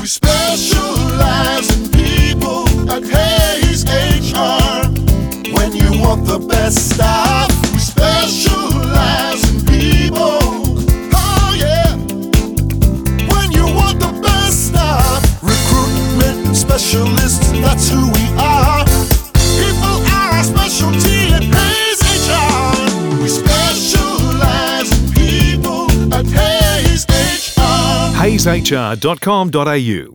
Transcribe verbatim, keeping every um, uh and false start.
We specialize in people at Hayes H R. When you want the best staff, we specialize in people. Oh yeah. When you want the best staff, recruitment specialists, that's who we are. People are our specialty at Hayes H R. We specialize in people at Hayes H R. hayes h r dot com dot a u